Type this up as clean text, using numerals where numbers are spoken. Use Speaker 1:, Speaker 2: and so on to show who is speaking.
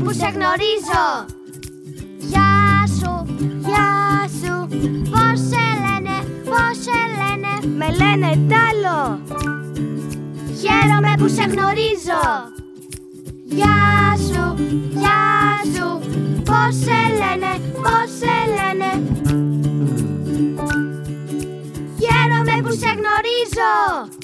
Speaker 1: που σε γνωρίζω. Γεια σου, πώς σε λένε, πώς σε λένε?
Speaker 2: Με λένε Τάλο.
Speaker 1: Χαίρομαι που σε γνωρίζω. Γεια σου, πώς σε λένε, πώς σε λένε? Χαίρομαι που σε γνωρίζω.